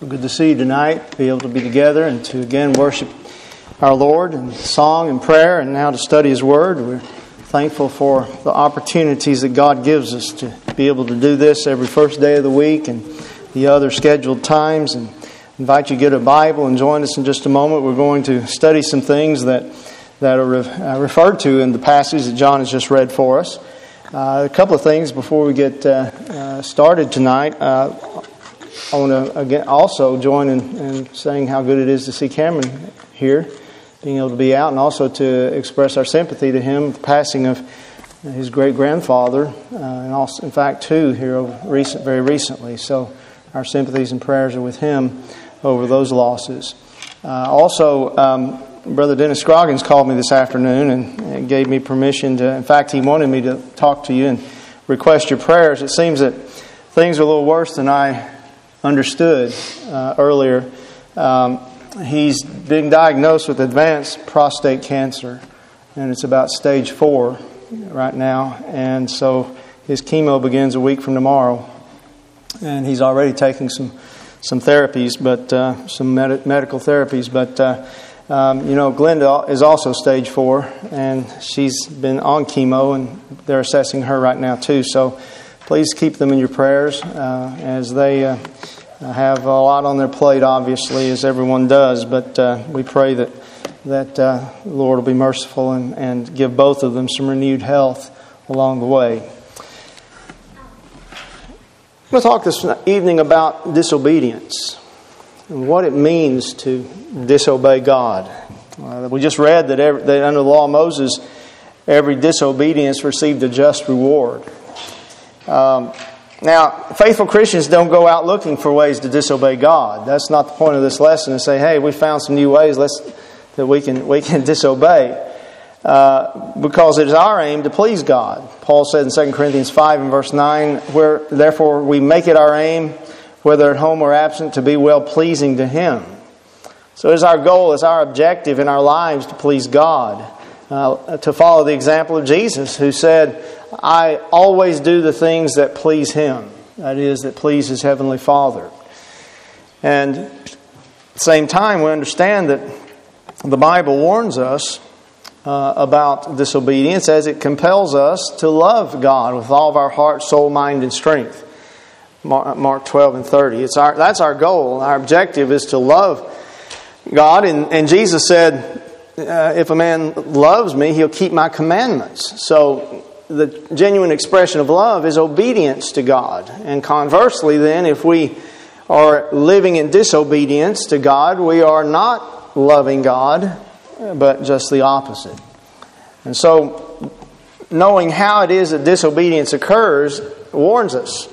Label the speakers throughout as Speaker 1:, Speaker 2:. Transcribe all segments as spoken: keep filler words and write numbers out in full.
Speaker 1: Good to see you tonight, be able to be together and to again worship our Lord in song and prayer and now to study His Word. We're thankful for the opportunities that God gives us to be able to do this every first day of the week and the other scheduled times. And invite you to get a Bible and join us in just a moment. We're going to study some things that, that are re- uh, referred to in the passage that John has just read for us. Uh, a couple of things before we get uh, uh, started tonight. Uh, I want to again also join in, in saying how good it is to see Cameron here, being able to be out, and also to express our sympathy to him, the passing of his great-grandfather, uh, and also, in fact, two here over recent, very recently. So our sympathies and prayers are with him over those losses. Uh, also, um, Brother Dennis Scroggins called me this afternoon and, and gave me permission to, in fact, he wanted me to talk to you and request your prayers. It seems that things are a little worse than I understood uh, earlier. Um, he's being diagnosed with advanced prostate cancer, and it's about stage four right now. And so his chemo begins a week from tomorrow, and he's already taking some some therapies, but uh, some med- medical therapies. But uh, um, you know, Glenda is also stage four, and she's been on chemo, and they're assessing her right now too. So please keep them in your prayers uh, as they uh, have a lot on their plate, obviously, as everyone does. But uh, we pray that that uh, the Lord will be merciful and, and give both of them some renewed health along the way. I'm going to talk this evening about disobedience and what it means to disobey God. Uh, we just read that, every, that under the law of Moses, every disobedience received a just reward. Um, now, faithful Christians don't go out looking for ways to disobey God. That's not the point of this lesson, to say, hey, we found some new ways let's, that we can we can disobey. Uh, because it is our aim to please God. Paul said in Second Corinthians five and verse nine, where therefore we make it our aim, whether at home or absent, to be well-pleasing to Him. So it is our goal, it's our objective in our lives to please God. Uh, to follow the example of Jesus, who said, I always do the things that please Him. That is, that please His Heavenly Father. And at the same time, we understand that the Bible warns us uh, about disobedience as it compels us to love God with all of our heart, soul, mind, and strength. Mark twelve and thirty. It's our, that's our goal. Our objective is to love God. And, and Jesus said, uh, if a man loves me, he'll keep my commandments. So the genuine expression of love is obedience to God. And conversely then, if we are living in disobedience to God, we are not loving God, but just the opposite. And so, knowing how it is that disobedience occurs warns us.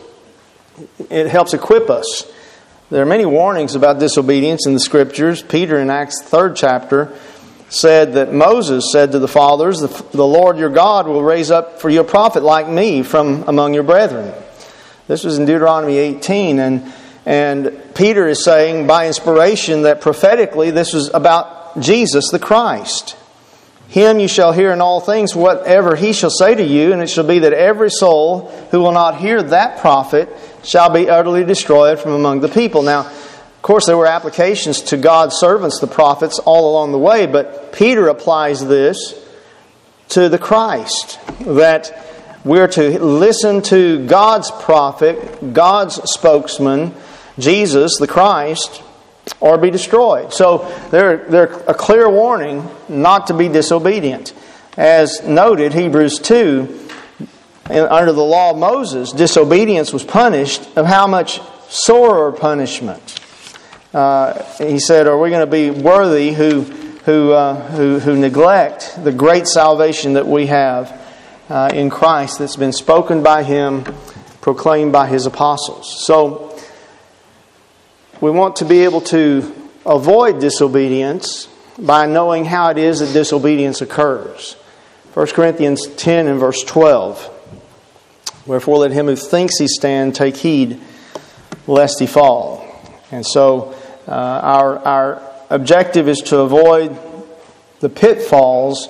Speaker 1: It helps equip us. There are many warnings about disobedience in the Scriptures. Peter in Acts third chapter said that Moses said to the fathers, the Lord your God will raise up for you a prophet like me from among your brethren. This was in Deuteronomy eighteen, and and Peter is saying by inspiration that prophetically this was about Jesus the Christ. Him you shall hear in all things whatever He shall say to you, and it shall be that every soul who will not hear that prophet shall be utterly destroyed from among the people. Now, of course, there were applications to God's servants, the prophets, all along the way, but Peter applies this to the Christ, that we're to listen to God's prophet, God's spokesman, Jesus, the Christ, or be destroyed. So there's there a clear warning not to be disobedient. As noted, Hebrews two, under the law of Moses, disobedience was punished of how much sorer punishment. Uh, he said, are we going to be worthy who who, uh, who who neglect the great salvation that we have uh, in Christ that's been spoken by Him, proclaimed by His apostles? So we want to be able to avoid disobedience by knowing how it is that disobedience occurs. First Corinthians ten and verse twelve. Wherefore let him who thinks he stand take heed lest he fall. And so uh, our our objective is to avoid the pitfalls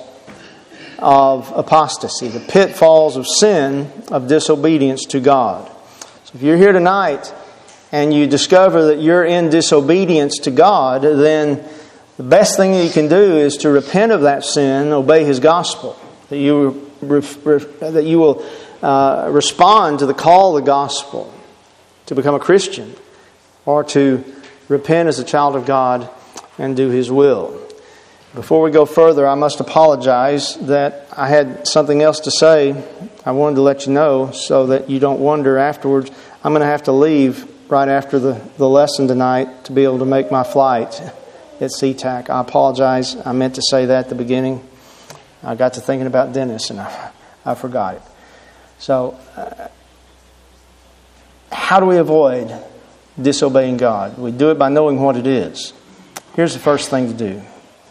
Speaker 1: of apostasy, the pitfalls of sin, of disobedience to God. So if you're here tonight and you discover that you're in disobedience to God, then the best thing that you can do is to repent of that sin, obey His gospel. That you, that you will uh, respond to the call of the gospel to become a Christian, or to repent as a child of God and do His will. Before we go further, I must apologize that I had something else to say. I wanted to let you know so that you don't wonder afterwards. I'm going to have to leave right after the, the lesson tonight to be able to make my flight at SeaTac. I apologize. I meant to say that at the beginning. I got to thinking about Dennis and I, I forgot it. So, uh, how do we avoid disobeying God? We do it by knowing what it is. Here's the first thing to do.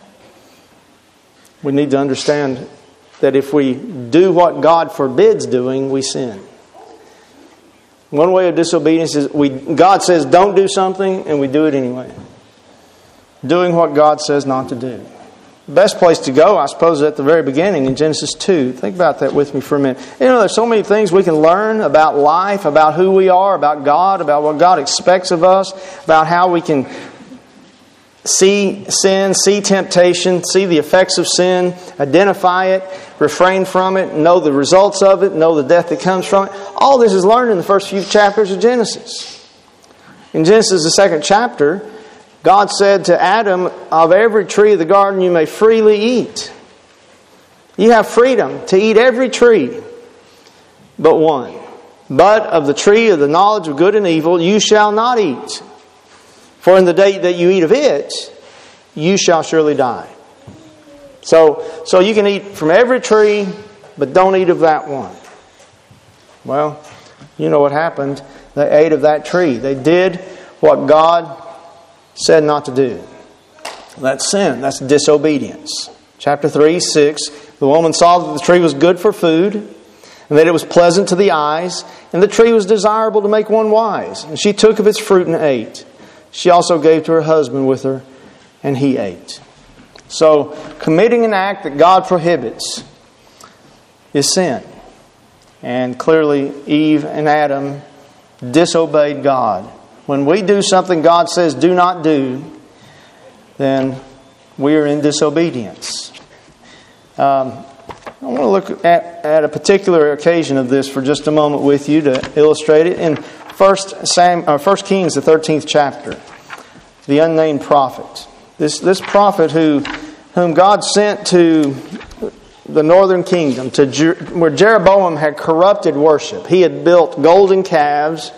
Speaker 1: We need to understand that if we do what God forbids doing, we sin. One way of disobedience is we God says don't do something and we do it anyway. Doing what God says not to do. The best place to go, I suppose, is at the very beginning in Genesis two. Think about that with me for a minute. You know, there's so many things we can learn about life, about who we are, about God, about what God expects of us, about how we can see sin, see temptation, see the effects of sin, identify it, refrain from it, know the results of it, know the death that comes from it. All this is learned in the first few chapters of Genesis. In Genesis, the second chapter, God said to Adam, of every tree of the garden you may freely eat. You have freedom to eat every tree but one. But of the tree of the knowledge of good and evil you shall not eat. For in the day that you eat of it, you shall surely die. So, so you can eat from every tree, but don't eat of that one. Well, you know what happened. They ate of that tree. They did what God said not to do. That's sin. That's disobedience. Chapter three, six. The woman saw that the tree was good for food, and that it was pleasant to the eyes, and the tree was desirable to make one wise. And she took of its fruit and ate. She also gave to her husband with her, and he ate. So, committing an act that God prohibits is sin. And clearly, Eve and Adam disobeyed God. When we do something God says do not do, then we are in disobedience. Um, I want to look at, at a particular occasion of this for just a moment with you to illustrate it. In First Sam, uh, First Kings, the thirteenth chapter, the unnamed prophet. This this prophet who whom God sent to the northern kingdom, to Jer- where Jeroboam had corrupted worship. He had built golden calves.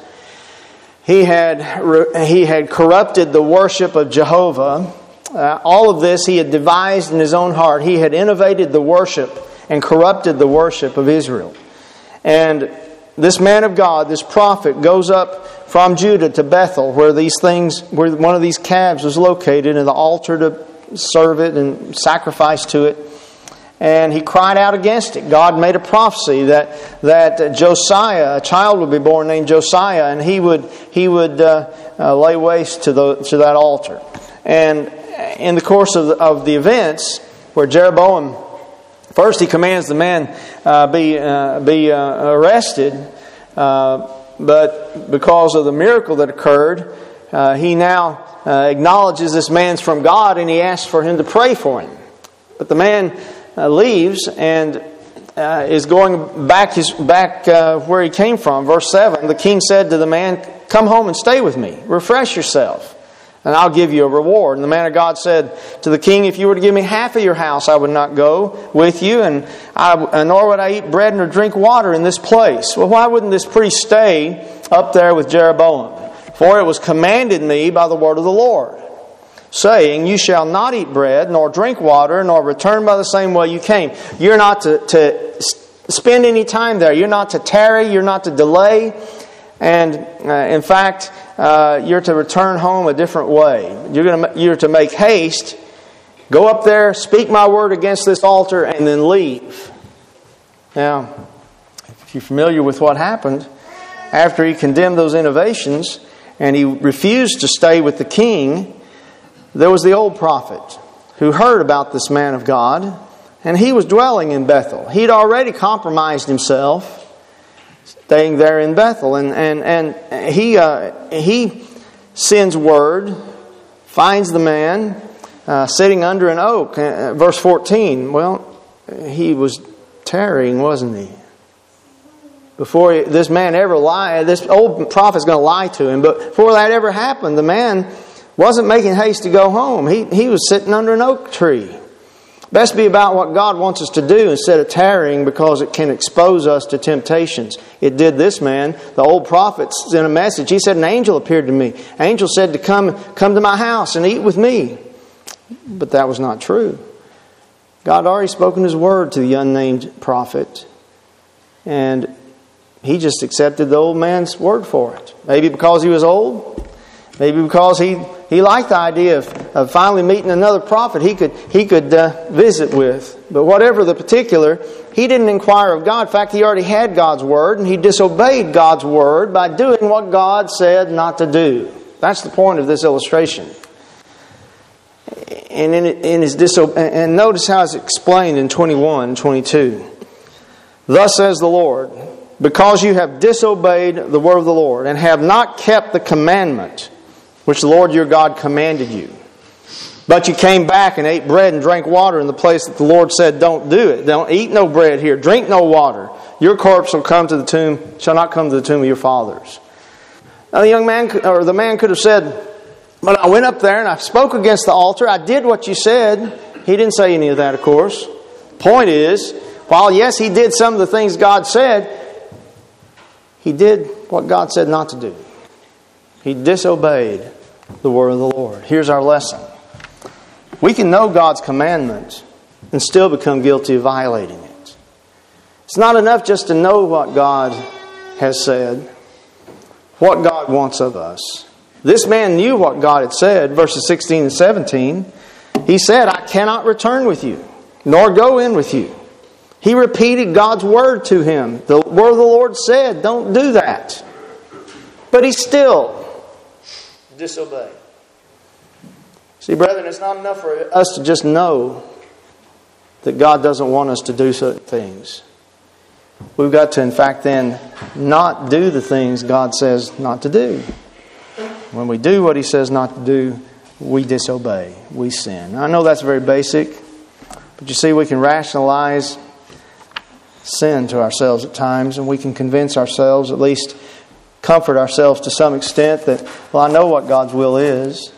Speaker 1: He had re- he had corrupted the worship of Jehovah. Uh, all of this he had devised in his own heart. He had innovated the worship and corrupted the worship of Israel. And this man of God, this prophet, goes up from Judah to Bethel, where these things, where one of these calves was located, and the altar to serve it and sacrifice to it. And he cried out against it. God made a prophecy that that Josiah, a child would be born named Josiah, and he would he would uh, uh, lay waste to the to that altar. And in the course of the, of the events, where Jeroboam, first he commands the man uh, be uh, be uh, arrested, uh, but because of the miracle that occurred, uh, he now uh, acknowledges this man's from God, and he asks for him to pray for him. But the man uh, leaves and uh, is going back his back uh, where he came from. Verse seven: the king said to the man, "Come home and stay with me. Refresh yourself, and I'll give you a reward." And the man of God said to the king, "If you were to give me half of your house, I would not go with you, and I, nor would I eat bread nor drink water in this place." Well, why wouldn't this priest stay up there with Jeroboam? For it was commanded me by the word of the Lord, saying, "You shall not eat bread, nor drink water, nor return by the same way you came." You're not to, to spend any time there. You're not to tarry. You're not to delay. And uh, in fact, uh, you're to return home a different way. You're going to you're to make haste, go up there, speak my word against this altar, and then leave. Now, if you're familiar with what happened, after he condemned those innovations and he refused to stay with the king, there was the old prophet who heard about this man of God, and he was dwelling in Bethel. He'd already compromised himself staying there in Bethel. And, and, and he, uh, he sends word, finds the man uh, sitting under an oak. Uh, verse fourteen, well, he was tarrying, wasn't he? Before he, this man ever lied, this old prophet's going to lie to him. But before that ever happened, the man wasn't making haste to go home. He, he was sitting under an oak tree. Best be about what God wants us to do instead of tarrying, because it can expose us to temptations. It did this man. The old prophet sent a message. He said, an angel appeared to me. Angel said to come, come to my house and eat with me. But that was not true. God had already spoken His word to the unnamed prophet. And he just accepted the old man's word for it. Maybe because he was old. Maybe because he, he liked the idea of, of finally meeting another prophet he could, he could uh, visit with. But whatever the particular, he didn't inquire of God. In fact, he already had God's word, and he disobeyed God's word by doing what God said not to do. That's the point of this illustration. And in, in his diso- and notice how it's explained in twenty-one and twenty-two. Thus says the Lord, because you have disobeyed the word of the Lord, and have not kept the commandment which the Lord your God commanded you, but you came back and ate bread and drank water in the place that the Lord said, don't do it. Don't eat no bread here. Drink no water. Your corpse will come to the tomb, shall not come to the tomb of your fathers. Now the young man, or the man could have said, but I went up there and I spoke against the altar. I did what you said. He didn't say any of that, of course. Point is, while yes, he did some of the things God said, he did what God said not to do. He disobeyed the word of the Lord. Here's our lesson. We can know God's commandment and still become guilty of violating it. It's not enough just to know what God has said, what God wants of us. This man knew what God had said, verses sixteen and seventeen. He said, I cannot return with you, nor go in with you. He repeated God's word to him. The word of the Lord said, don't do that. But he still disobeyed. See, brethren, it's not enough for us to just know that God doesn't want us to do certain things. We've got to, in fact, then not do the things God says not to do. When we do what He says not to do, we disobey. We sin. Now, I know that's very basic, but you see, we can rationalize sin to ourselves at times, and we can convince ourselves, at least comfort ourselves to some extent, that, well, I know what God's will is,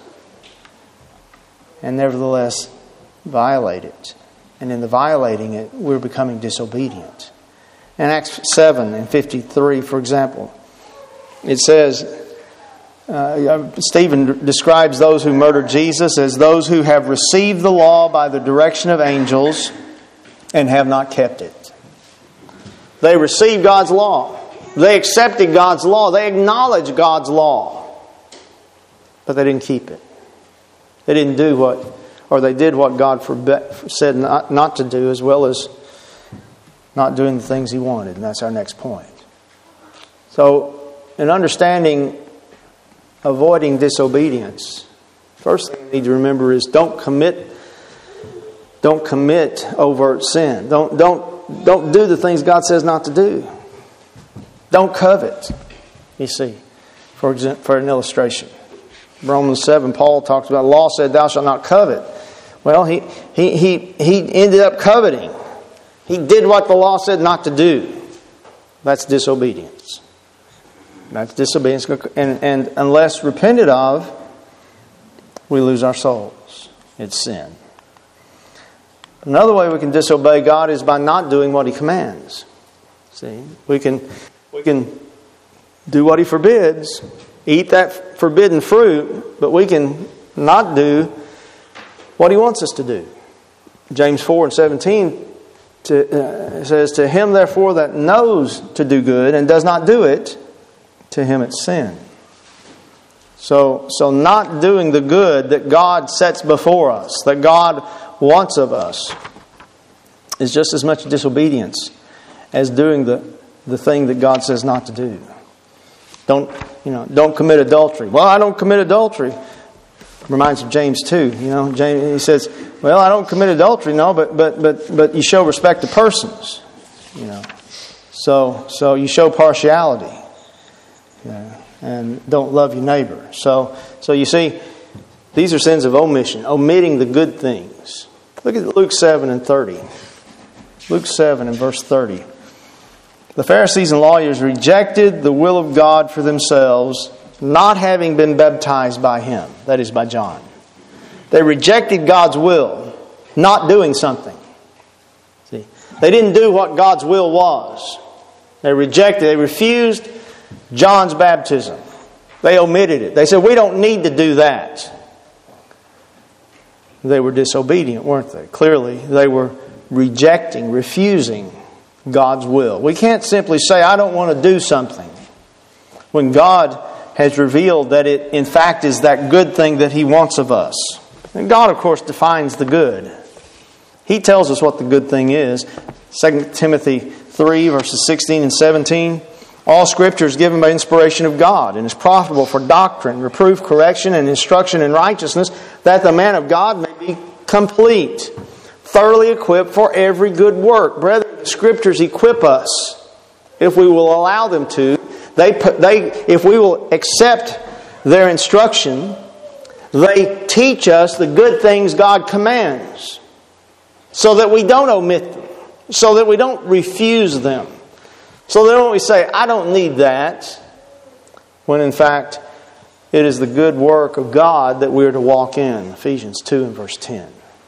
Speaker 1: and nevertheless violate it. And in the violating it, we're becoming disobedient. In Acts seven and fifty-three, for example, it says, uh, Stephen describes those who murdered Jesus as those who have received the law by the direction of angels and have not kept it. They received God's law. They accepted God's law. They acknowledged God's law. But they didn't keep it. They didn't do what, or they did what God forbid, said not, not to do, as well as not doing the things He wanted. And that's our next point. So, in understanding avoiding disobedience, first thing you need to remember is don't commit don't commit overt sin. Don't don't don't do the things God says not to do. Don't covet. You see, for example, for an illustration, Romans seven, Paul talks about the law said, "Thou shalt not covet." Well, he he he he ended up coveting. He did what the law said not to do. That's disobedience. That's disobedience, and, and unless repented of, we lose our souls. It's sin. Another way we can disobey God is by not doing what He commands. See, we can we can do what He forbids, eat that forbidden fruit, but we can not do what He wants us to do. James four and seventeen to, uh, says, "To him therefore that knows to do good and does not do it, to him it's sin." So, so not doing the good that God sets before us, that God wants of us, is just as much disobedience as doing the, the thing that God says not to do. Don't, you know, don't commit adultery. Well, I don't commit adultery. Reminds of James two. You know, James, he says, "Well, I don't commit adultery, no, but but but but you show respect to persons." You know, So, so you show partiality, yeah, and don't love your neighbor. So, so you see, these are sins of omission, omitting the good things. Look at Luke seven and thirty. Luke seven and verse thirty. The Pharisees and lawyers rejected the will of God for themselves, not having been baptized by Him, that is, by John. They rejected God's will, not doing something. See, they didn't do what God's will was. They rejected, they refused John's baptism. They omitted it. They said, we don't need to do that. They were disobedient, weren't they? Clearly, they were rejecting, refusing God's will. We can't simply say, I don't want to do something, when God has revealed that it, in fact, is that good thing that He wants of us. And God, of course, defines the good. He tells us what the good thing is. Second Timothy three, verses sixteen and seventeen. All Scripture is given by inspiration of God and is profitable for doctrine, reproof, correction, and instruction in righteousness, that the man of God may be complete, thoroughly equipped for every good work. Brethren, the Scriptures equip us if we will allow them to. They, they, if we will accept their instruction, they teach us the good things God commands, so that we don't omit them, so that we don't refuse them. So then when we say, I don't need that, when in fact it is the good work of God that we are to walk in. Ephesians two and verse ten.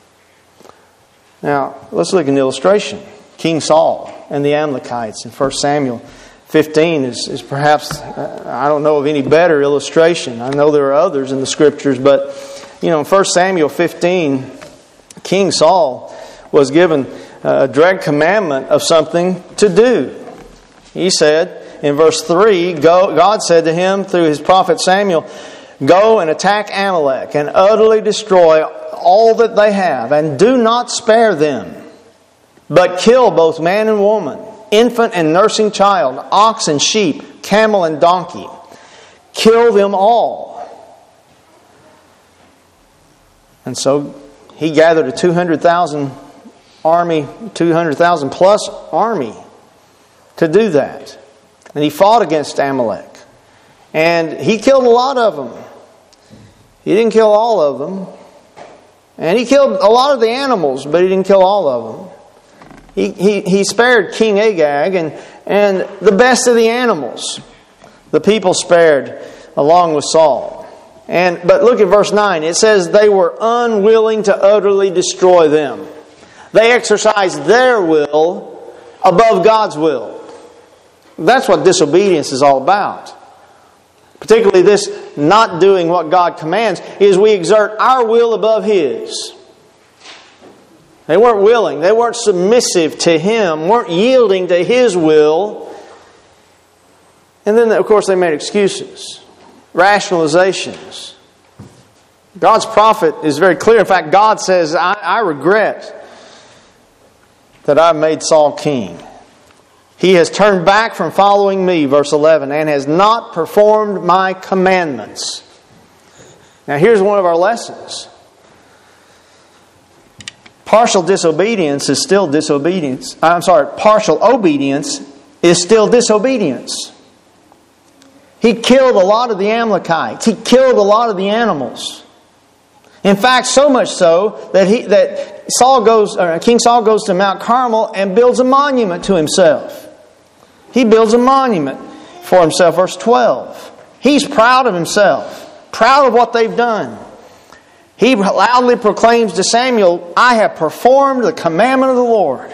Speaker 1: Now, let's look at an illustration. King Saul and the Amalekites in First Samuel fifteen is, is perhaps, I don't know of any better illustration. I know there are others in the Scriptures, but you know, in First Samuel fifteen, King Saul was given a direct commandment of something to do. He said in verse three, Go, God said to him through his prophet Samuel, go and attack Amalek and utterly destroy all that they have, and do not spare them, but kill both man and woman, infant and nursing child, ox and sheep, camel and donkey. Kill them all. And so he gathered a two hundred thousand army, two hundred thousand plus army to do that. And he fought against Amalek. And he killed a lot of them. He didn't kill all of them. And he killed a lot of the animals, but he didn't kill all of them. He, he, he spared King Agag and, and the best of the animals. The people spared along with Saul. And but look at verse nine. It says they were unwilling to utterly destroy them. They exercised their will above God's will. That's what disobedience is all about. Particularly this not doing what God commands, is we exert our will above His. They weren't willing. They weren't submissive to Him, weren't yielding to His will. And then, of course, they made excuses, rationalizations. God's prophet is very clear. In fact, God says, I, I regret that I made Saul king. He has turned back from following me, verse eleven, and has not performed my commandments. Now here's one of our lessons. Partial disobedience is still disobedience. I'm sorry, partial obedience is still disobedience. He killed a lot of the Amalekites. He killed a lot of the animals. In fact, so much so that he that Saul goes, or King Saul goes to Mount Carmel and builds a monument to himself. He builds a monument for himself. Verse twelve. He's proud of himself, proud of what they've done. He loudly proclaims to Samuel, I have performed the commandment of the Lord.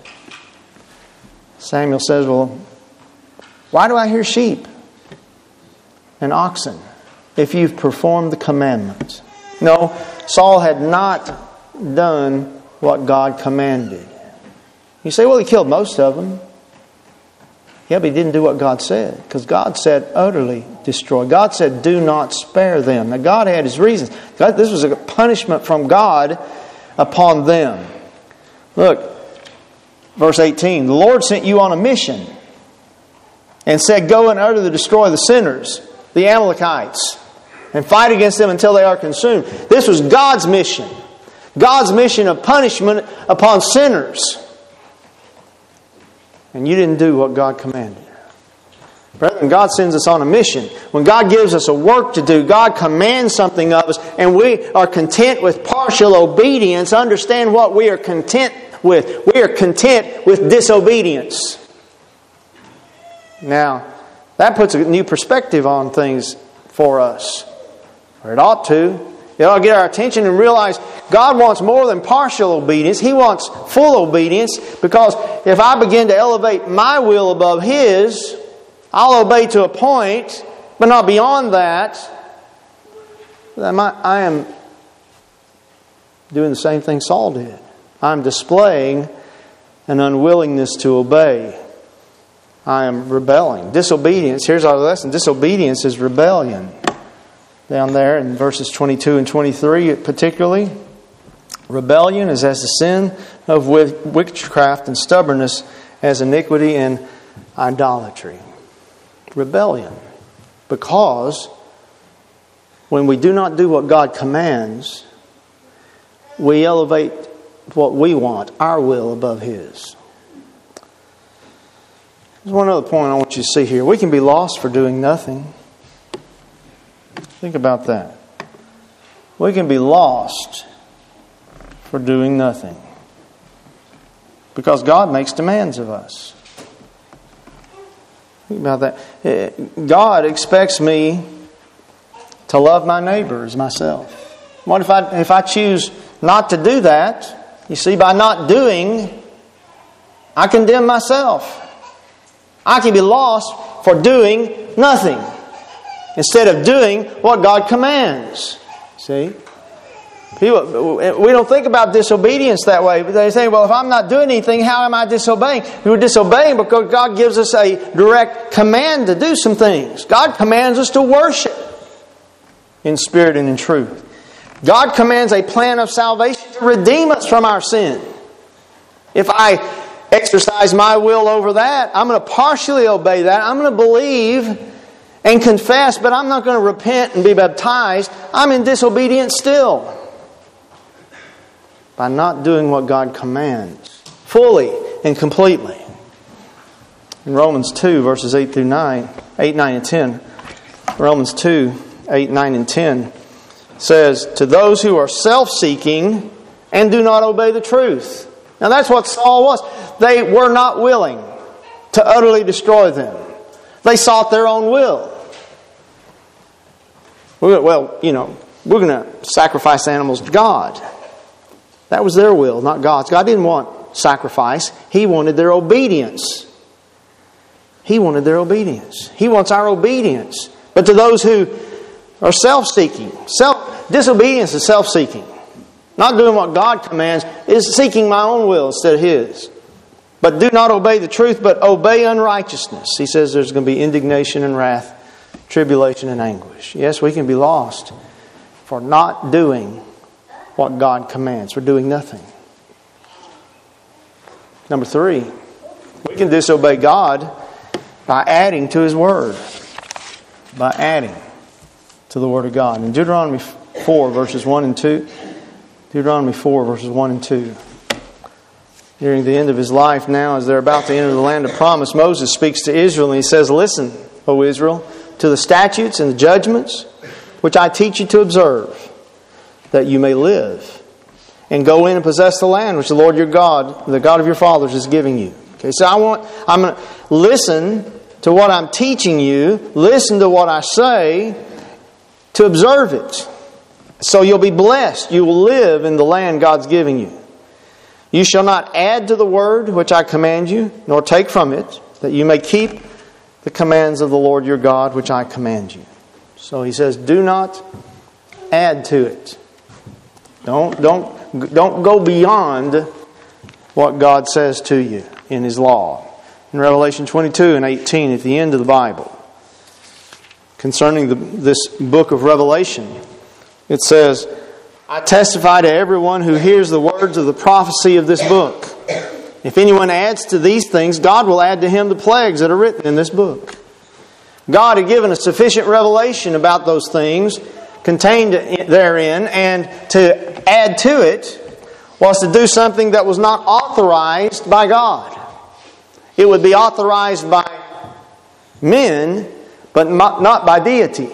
Speaker 1: Samuel says, well, why do I hear sheep and oxen if you've performed the commandment? No, Saul had not done what God commanded. You say, well, he killed most of them. Yeah, but he didn't do what God said. Because God said utterly destroy. God said do not spare them. Now God had His reasons. God, this was a punishment from God upon them. Look, verse eighteen. The Lord sent you on a mission and said, go and utterly destroy the sinners, the Amalekites, and fight against them until they are consumed. This was God's mission. God's mission of punishment upon sinners. and you didn't do what God commanded. Brethren, God sends us on a mission. When God gives us a work to do, God commands something of us, and we are content with partial obedience. Understand what we are content with. We are content with disobedience. Now, that puts a new perspective on things for us. Or it ought to. It ought to get our attention and realize God wants more than partial obedience. He wants full obedience, because if I begin to elevate my will above His, I'll obey to a point, but not beyond that. I am doing the same thing Saul did. I'm displaying an unwillingness to obey. I am rebelling. Disobedience, here's our lesson. Disobedience is rebellion. Down there in verses twenty-two and twenty-three particularly. Rebellion is as the sin of witchcraft, and stubbornness as iniquity and idolatry. Rebellion. Because when we do not do what God commands, we elevate what we want, our will, above His. There's one other point I want you to see here. We can be lost for doing nothing. Think about that. We can be lost for doing nothing, because God makes demands of us. Think about that. God expects me to love my neighbor as myself. What if I if I choose not to do that? You see, by not doing, I condemn myself. I can be lost for doing nothing instead of doing what God commands. See? People, we don't think about disobedience that way. They say, well, if I'm not doing anything, how am I disobeying? We're disobeying because God gives us a direct command to do some things. God commands us to worship in spirit and in truth. God commands a plan of salvation to redeem us from our sin. If I exercise my will over that, I'm going to partially obey that. I'm going to believe and confess, but I'm not going to repent and be baptized. I'm in disobedience still, by not doing what God commands fully and completely. In Romans two, verses eight through nine, eight, nine, and ten, Romans two, eight, nine, and ten says, to those who are self-seeking and do not obey the truth. Now that's what Saul was. They were not willing to utterly destroy them. They sought their own will. Well, you know, we're going to sacrifice animals to God. That was their will, not God's. God didn't want sacrifice. He wanted their obedience. He wanted their obedience. He wants our obedience. But to those who are self-seeking, self disobedience is self-seeking. Not doing what God commands is seeking my own will instead of His. But do not obey the truth, but obey unrighteousness. He says there's going to be indignation and wrath, tribulation and anguish. Yes, we can be lost for not doing what God commands. We're doing nothing. Number three, we can disobey God by adding to His Word. By adding to the Word of God. In Deuteronomy four, verses one and two. Deuteronomy four, verses one and two. Nearing the end of his life now, as they're about to enter the land of promise, Moses speaks to Israel and he says, listen, O Israel, to the statutes and the judgments which I teach you to observe, that you may live, and go in and possess the land which the Lord your God, the God of your fathers, is giving you. Okay, so I want, I'm going to listen to what I'm teaching you, listen to what I say, to observe it. So you'll be blessed. You will live in the land God's giving you. You shall not add to the word which I command you, nor take from it, that you may keep the commands of the Lord your God which I command you. So he says, do not add to it. Don't, don't, don't go beyond what God says to you in His law. In Revelation twenty-two and eighteen, at the end of the Bible, concerning the, this book of Revelation, it says, I testify to everyone who hears the words of the prophecy of this book. If anyone adds to these things, God will add to him the plagues that are written in this book. God had given a sufficient revelation about those things contained therein, and to add to it was to do something that was not authorized by God. It would be authorized by men, but not by deity.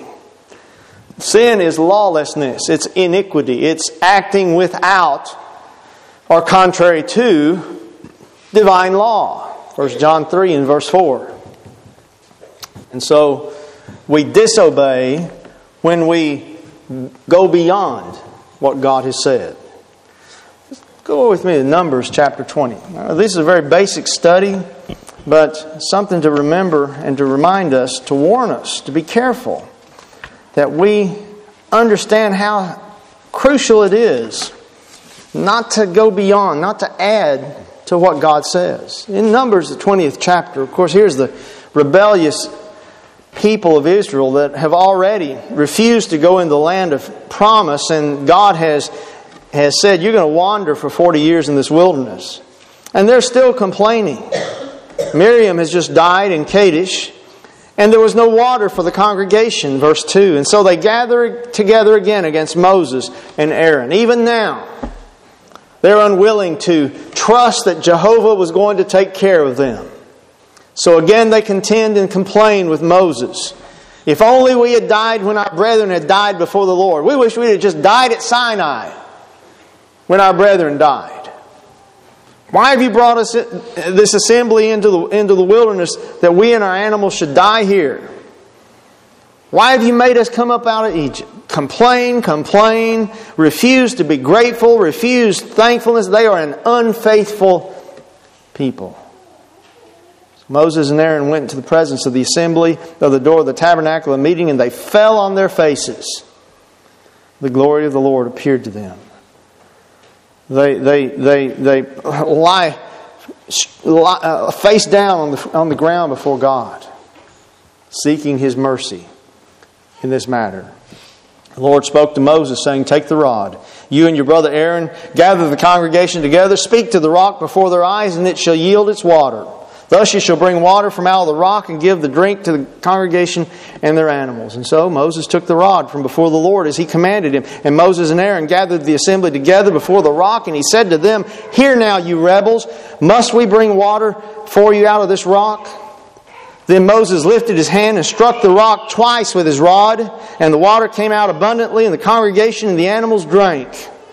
Speaker 1: Sin is lawlessness. It's iniquity. It's acting without or contrary to divine law. First John three and verse four. And so we disobey when we go beyond what God has said. Go with me to Numbers chapter twenty. Now, this is a very basic study, but something to remember and to remind us, to warn us, to be careful that we understand how crucial it is not to go beyond, not to add to what God says. In Numbers, the twentieth chapter, of course, here's the rebellious people of Israel that have already refused to go in the land of promise, and God has, has said, you're going to wander for forty years in this wilderness. And they're still complaining. Miriam has just died in Kadesh, and there was no water for the congregation, verse two. And so they gathered together again against Moses and Aaron. Even now, they're unwilling to trust that Jehovah was going to take care of them. So again they contend and complain with Moses. If only we had died when our brethren had died before the Lord. We wish we had just died at Sinai when our brethren died. Why have you brought us this assembly into the, into the wilderness that we and our animals should die here? Why have you made us come up out of Egypt? Complain, complain, refuse to be grateful, refuse thankfulness. They are an unfaithful people. Moses and Aaron went into the presence of the assembly of the door of the tabernacle of meeting, and they fell on their faces. The glory of the Lord appeared to them. They they they they lie, lie uh, face down on the on the ground before God, seeking His mercy in this matter. The Lord spoke to Moses, saying, "Take the rod. You and your brother Aaron gather the congregation together. Speak to the rock before their eyes, and it shall yield its water. Thus you shall bring water from out of the rock and give the drink to the congregation and their animals." And so Moses took the rod from before the Lord as he commanded him. And Moses and Aaron gathered the assembly together before the rock. And he said to them, "Hear now, you rebels, must we bring water for you out of this rock?" Then Moses lifted his hand and struck the rock twice with his rod. And the water came out abundantly, and the congregation and the animals drank.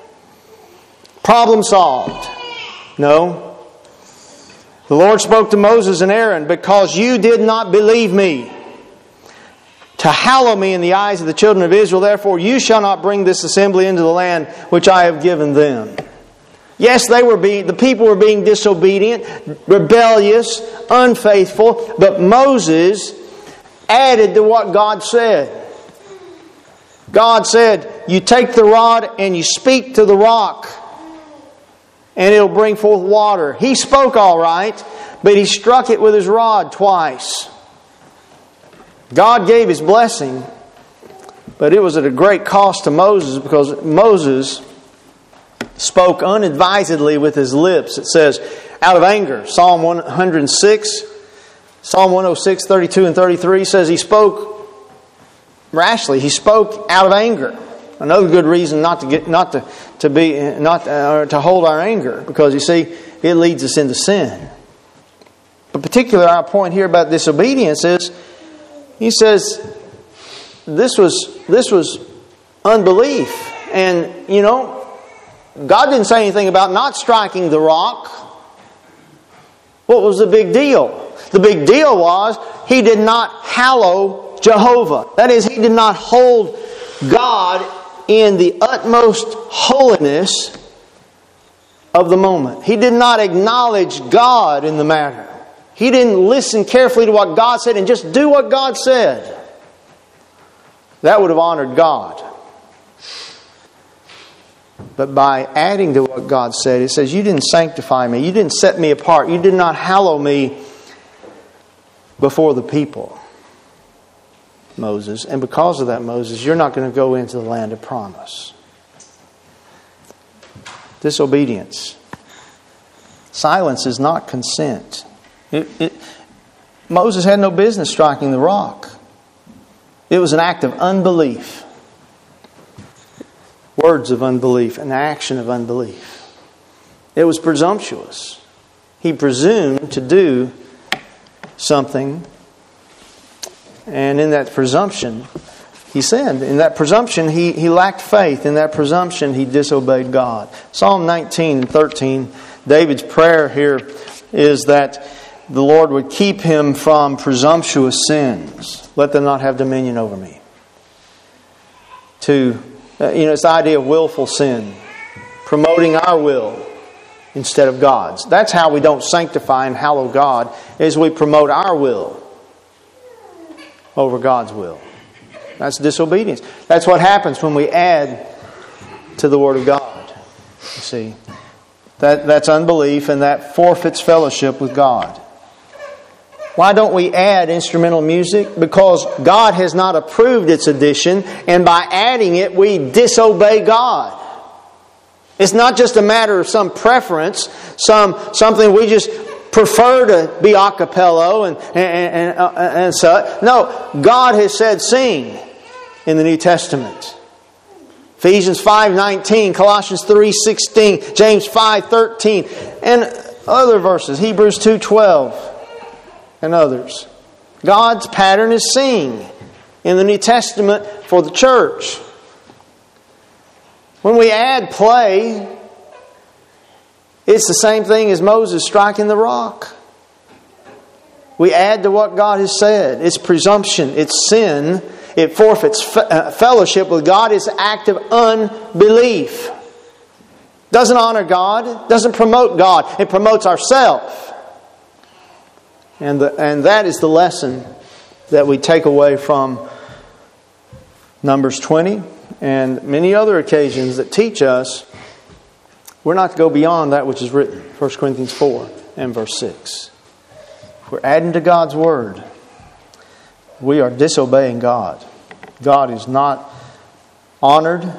Speaker 1: Problem solved? No. The Lord spoke to Moses and Aaron, "Because you did not believe me to hallow me in the eyes of the children of Israel, therefore you shall not bring this assembly into the land which I have given them." Yes, they were being, the people were being disobedient, rebellious, unfaithful, but Moses added to what God said. God said, "You take the rod and you speak to the rock, and it'll bring forth water." He spoke all right, but he struck it with his rod twice. God gave His blessing, but it was at a great cost to Moses, because Moses spoke unadvisedly with his lips. It says, out of anger. Psalm one oh six, Psalm one oh six, thirty-two and thirty-three says he spoke rashly. He spoke out of anger. Another good reason not to get, not to, to be, not uh, to hold our anger, because you see, it leads us into sin. But particularly our point here about disobedience is, he says, this was this was unbelief, and you know, God didn't say anything about not striking the rock. What was the big deal? The big deal was he did not hallow Jehovah. That is, he did not hold God in the utmost holiness of the moment. He did not acknowledge God in the matter. He didn't listen carefully to what God said and just do what God said. That would have honored God. But by adding to what God said, it says, "You didn't sanctify me. You didn't set me apart. You did not hallow me before the people, Moses. And because of that, Moses, you're not going to go into the land of promise." Disobedience. Silence is not consent. It, it, Moses had no business striking the rock. It was an act of unbelief. Words of unbelief, an action of unbelief. It was presumptuous. He presumed to do something, and in that presumption, he sinned. In that presumption, he, he lacked faith. In that presumption, he disobeyed God. Psalm nineteen and thirteen, David's prayer here is that the Lord would keep him from presumptuous sins. Let them not have dominion over me. To, uh, you know, it's the idea of willful sin. Promoting our will instead of God's. That's how we don't sanctify and hallow God, is we promote our will over God's will. That's disobedience. That's what happens when we add to the Word of God. You see, that, that's unbelief, and that forfeits fellowship with God. Why don't we add instrumental music? Because God has not approved its addition, and by adding it, we disobey God. It's not just a matter of some preference, some something we just prefer to be a cappella and, and, and, uh, and such. No, God has said sing in the New Testament. Ephesians five nineteen, Colossians three sixteen, James five thirteen, and other verses, Hebrews two twelve, and others. God's pattern is sing in the New Testament for the church. When we add play, it's the same thing as Moses striking the rock. We add to what God has said. It's presumption. It's sin. It forfeits fellowship with God. It's an act of unbelief. Doesn't honor God. Doesn't promote God. It promotes ourselves. And, the, and that is the lesson that we take away from Numbers twenty and many other occasions that teach us we're not to go beyond that which is written. First Corinthians four and verse six. We're adding to God's Word. We are disobeying God. God is not honored.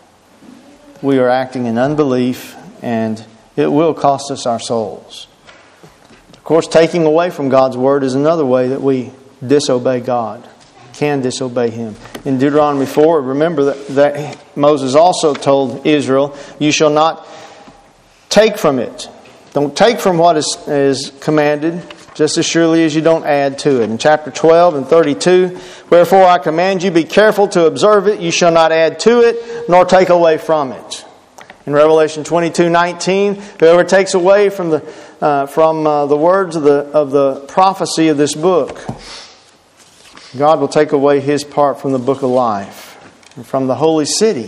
Speaker 1: We are acting in unbelief, and it will cost us our souls. Of course, taking away from God's Word is another way that we disobey God. Can disobey Him. In Deuteronomy four, remember that, that Moses also told Israel, you shall not take from it. Don't take from what is, is commanded, just as surely as you don't add to it. In chapter twelve and thirty-two, wherefore I command you, be careful to observe it. You shall not add to it, nor take away from it. In Revelation twenty-two nineteen, whoever takes away from the uh, from uh, the words of the of the prophecy of this book, God will take away his part from the book of life, and from the holy city,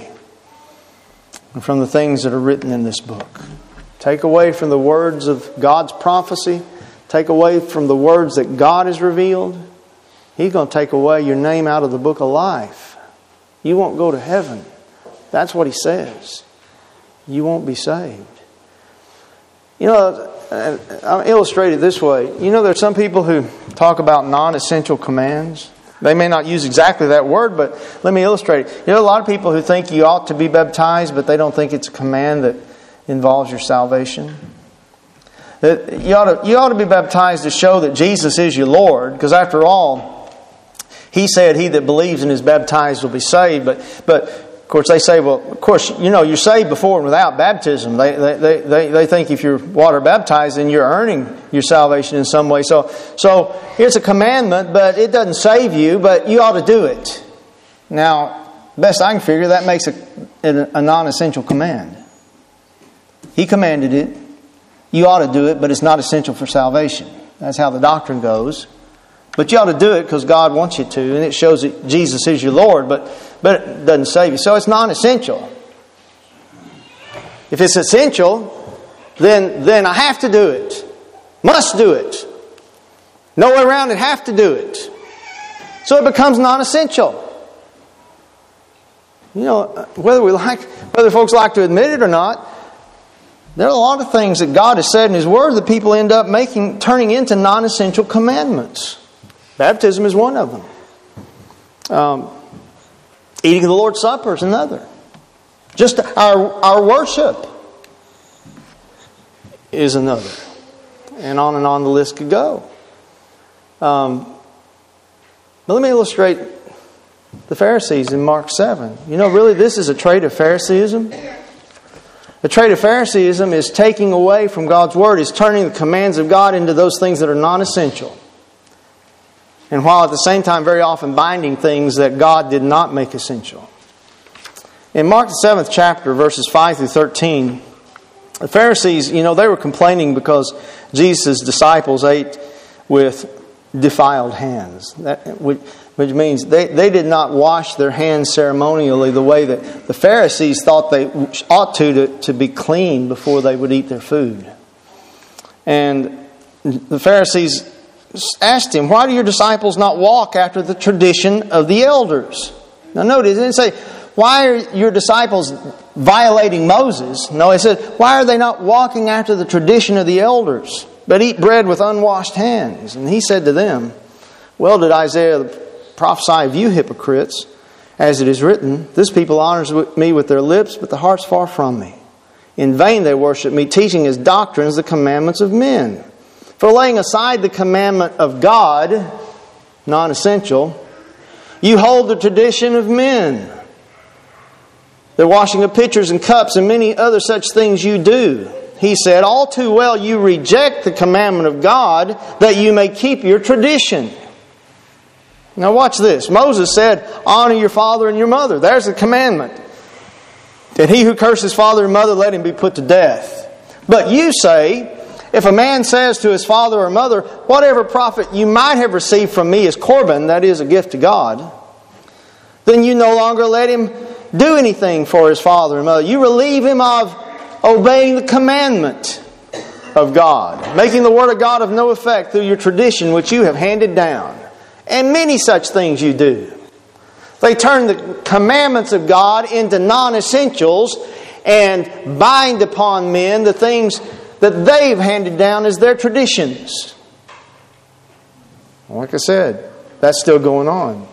Speaker 1: and from the things that are written in this book. Take away from the words of God's prophecy. Take away from the words that God has revealed. He's going to take away your name out of the book of life. You won't go to heaven. That's what He says. You won't be saved. You know, I'll illustrate it this way. You know, there's some people who talk about non-essential commands. They may not use exactly that word, but let me illustrate it. You know, a lot of people who think you ought to be baptized, but they don't think it's a command that involves your salvation. That you ought to, you ought to be baptized to show that Jesus is your Lord, because after all, He said, he that believes and is baptized will be saved. But, but of course, they say, well, of course, you know, you're saved before and without baptism. They, they, they, they think if you're water baptized, then you're earning your salvation in some way. So, so it's a commandment, but it doesn't save you, but you ought to do it. Now, best I can figure, that makes it a, a non-essential command. He commanded it. You ought to do it, but it's not essential for salvation. That's how the doctrine goes. But you ought to do it because God wants you to, and it shows that Jesus is your Lord, but, but it doesn't save you. So it's non-essential. If it's essential, then, then I have to do it. Must do it. No way around it, have to do it. So it becomes non-essential. You know, whether we like, whether folks like to admit it or not, there are a lot of things that God has said in His Word that people end up making, turning into non-essential commandments. Baptism is one of them. Um, eating the Lord's Supper is another. Just our our worship is another. And on and on the list could go. Um, but let me illustrate the Pharisees in Mark seven. You know, really this is a trait of Phariseeism. The trait of Phariseeism is taking away from God's Word, is turning the commands of God into those things that are non-essential. And while at the same time very often binding things that God did not make essential. In Mark the seventh chapter, verses five through thirteen, the Pharisees, you know, they were complaining because Jesus' disciples ate with defiled hands. That, which, which means they, they did not wash their hands ceremonially the way that the Pharisees thought they ought to, to to be clean before they would eat their food. And the Pharisees asked him, why do your disciples not walk after the tradition of the elders? Now notice, it didn't say, why are your disciples violating Moses? No, it said, why are they not walking after the tradition of the elders, but eat bread with unwashed hands? And he said to them, well did Isaiah prophesy of you hypocrites, as it is written, this people honors me with their lips, but the heart's far from me. In vain they worship me, teaching as doctrines the commandments of men. For laying aside the commandment of God, non-essential, you hold the tradition of men. The washing of pitchers and cups and many other such things you do. He said, all too well you reject the commandment of God that you may keep your tradition. Now watch this. Moses said, honor your father and your mother. There's the commandment. And he who curses father and mother, let him be put to death. But you say, if a man says to his father or mother, whatever profit you might have received from me is Corban, that is a gift to God, then you no longer let him do anything for his father and mother. You relieve him of obeying the commandment of God, making the word of God of no effect through your tradition which you have handed down. And many such things you do. They turn the commandments of God into non-essentials and bind upon men the things that they've handed down as their traditions. Like I said, that's still going on.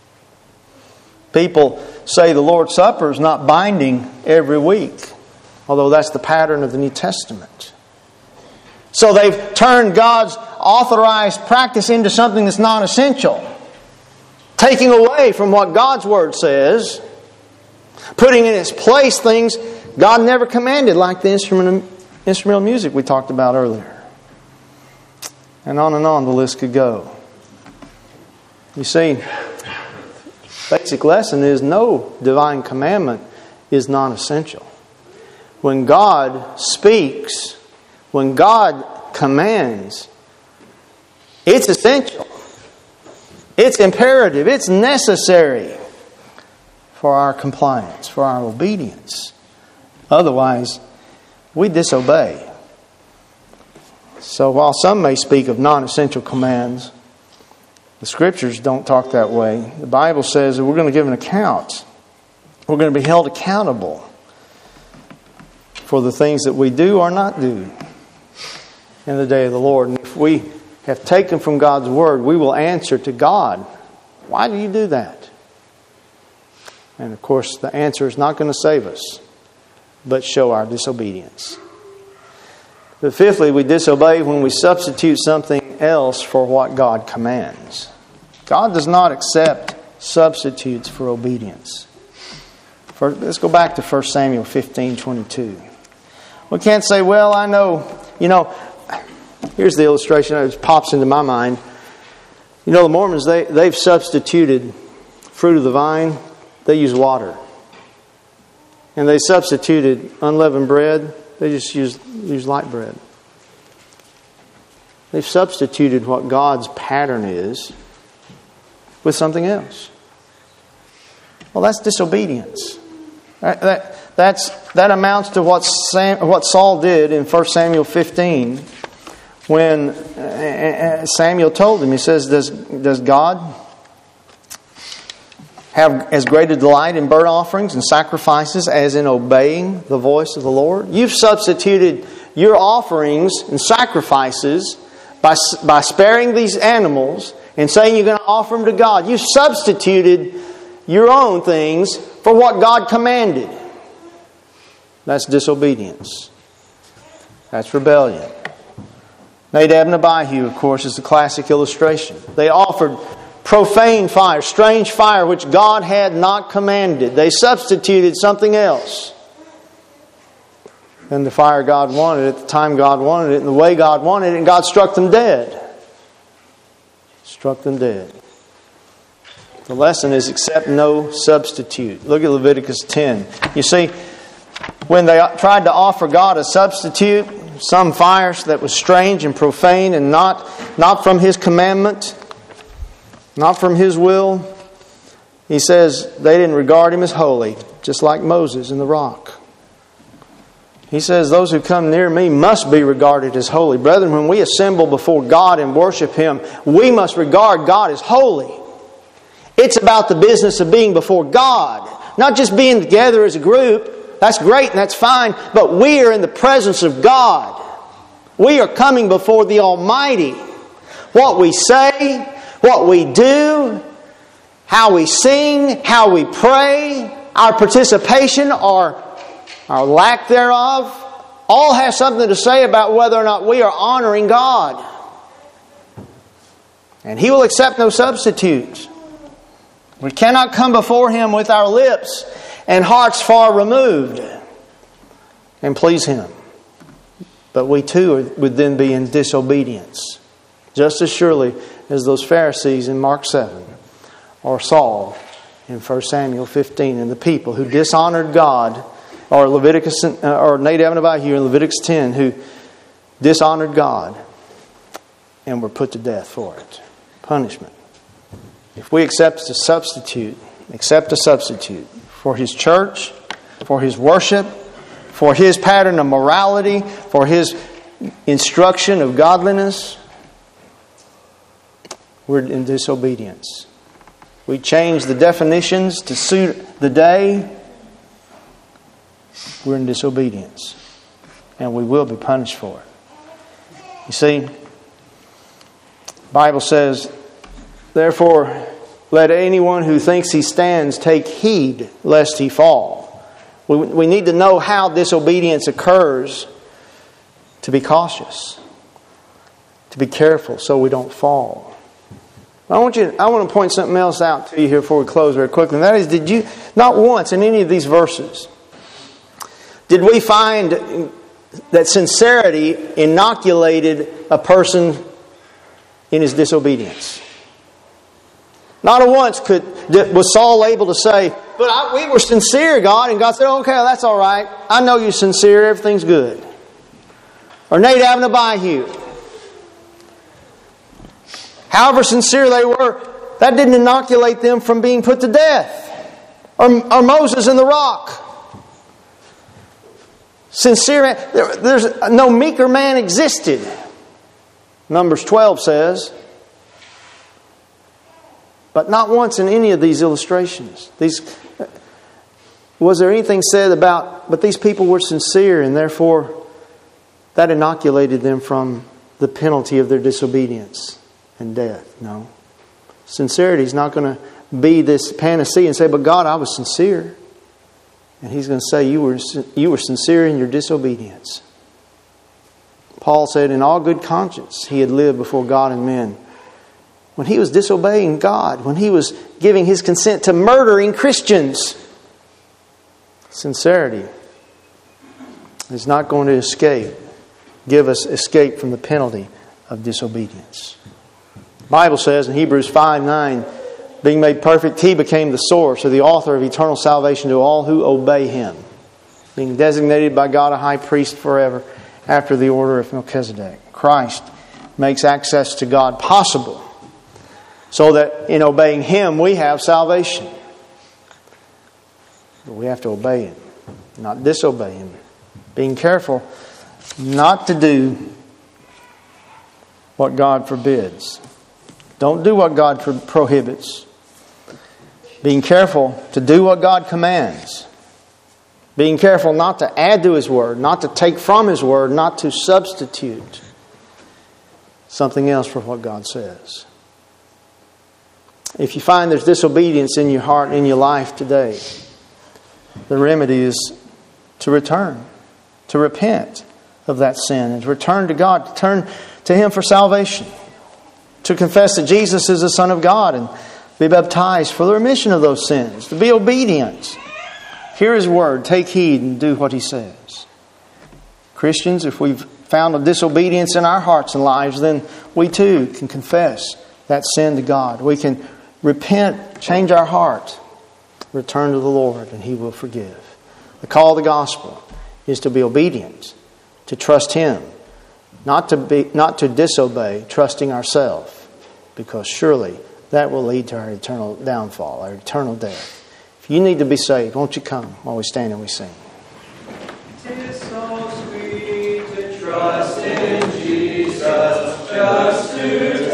Speaker 1: People say the Lord's Supper is not binding every week, although that's the pattern of the New Testament. So they've turned God's authorized practice into something that's non-essential, taking away from what God's Word says, putting in its place things God never commanded, like the instrument, instrumental music we talked about earlier. And on and on the list could go. You see, basic lesson is no divine commandment is non-essential. When God speaks, when God commands, it's essential. It's imperative. It's necessary for our compliance, for our obedience. Otherwise, we disobey. So while some may speak of non-essential commands, the Scriptures don't talk that way. The Bible says that we're going to give an account. We're going to be held accountable for the things that we do or not do in the day of the Lord. And if we have taken from God's Word, we will answer to God, why do you do that? And of course, the answer is not going to save us, but show our disobedience. But fifthly, we disobey when we substitute something else for what God commands. God does not accept substitutes for obedience. First, let's go back to First Samuel fifteen twenty-two. We can't say, well, I know, you know, here's the illustration that pops into my mind. You know, the Mormons, they, they've substituted fruit of the vine. They use water. And they substituted unleavened bread. They just use, use light bread. They've substituted what God's pattern is with something else. Well, that's disobedience. That, that, that's, that amounts to what, Sam, what Saul did in First Samuel fifteen when Samuel told him, he says, does, does God have as great a delight in burnt offerings and sacrifices as in obeying the voice of the Lord? You've substituted your offerings and sacrifices by, by sparing these animals and saying you're going to offer them to God. You've substituted your own things for what God commanded. That's disobedience. That's rebellion. Nadab and Abihu, of course, is the classic illustration. They offered profane fire, strange fire, which God had not commanded. They substituted something else. And the fire God wanted it, the time God wanted it, and the way God wanted it, and God struck them dead. struck them dead. The lesson is accept no substitute. Look at Leviticus ten. You see, when they tried to offer God a substitute, some fire that was strange and profane and not, not from His commandment, not from His will, He says they didn't regard Him as holy, just like Moses in the rock. He says, those who come near me must be regarded as holy. Brethren, when we assemble before God and worship Him, we must regard God as holy. It's about the business of being before God, not just being together as a group. That's great and that's fine, but we are in the presence of God. We are coming before the Almighty. What we say, what we do, how we sing, how we pray, our participation or our lack thereof, all has something to say about whether or not we are honoring God. And He will accept no substitutes. We cannot come before Him with our lips and hearts far removed and please Him. But we too would then be in disobedience, just as surely as those Pharisees in Mark seven, or Saul in First Samuel fifteen, and the people who dishonored God, or Leviticus, or Nadab and Abihu in Leviticus ten, who dishonored God and were put to death for it. Punishment. If we accept a substitute, accept a substitute for His church, for His worship, for His pattern of morality, for His instruction of godliness, we're in disobedience. We change the definitions to suit the day, we're in disobedience. And we will be punished for it. You see, the Bible says, therefore, let anyone who thinks he stands take heed lest he fall. We, we need to know how disobedience occurs to be cautious, to be careful so we don't fall. I want you. I want to point something else out to you here before we close very quickly. And that is, did you, not once in any of these verses, did we find that sincerity inoculated a person in his disobedience? Not once could was Saul able to say, but I, we were sincere, God. And God said, okay, that's all right. I know you're sincere. Everything's good. Or Nadab and Abihu. However sincere they were, that didn't inoculate them from being put to death. Or, or Moses in the rock. Sincere, there, there's no meeker man existed. Numbers twelve says. But not once in any of these illustrations. These, was there anything said about, but these people were sincere and therefore that inoculated them from the penalty of their disobedience and death? No. Sincerity is not going to be this panacea and say, but God, I was sincere. And He's going to say, you were, you were sincere in your disobedience. Paul said, in all good conscience, he had lived before God and men. When he was disobeying God, when he was giving his consent to murdering Christians, sincerity is not going to escape, give us escape from the penalty of disobedience. The Bible says in Hebrews five nine, being made perfect, He became the source or the author of eternal salvation to all who obey Him, being designated by God a high priest forever after the order of Melchizedek. Christ makes access to God possible, so that in obeying Him we have salvation. But we have to obey Him, not disobey Him. Being careful not to do what God forbids. Don't do what God prohibits. Being careful to do what God commands. Being careful not to add to His Word, not to take from His Word, not to substitute something else for what God says. If you find there's disobedience in your heart and in your life today, the remedy is to return, to repent of that sin, and to return to God, to turn to Him for salvation, to confess that Jesus is the Son of God and be baptized for the remission of those sins, to be obedient. Hear His Word, take heed and do what He says. Christians, if we've found a disobedience in our hearts and lives, then we too can confess that sin to God. We can repent, change our heart, return to the Lord, and He will forgive. The call of the gospel is to be obedient, to trust Him, not to be not to disobey, trusting ourselves, because surely that will lead to our eternal downfall, our eternal death. If you need to be saved, won't you come while we stand and we sing?
Speaker 2: Tis so sweet to trust in Jesus, just to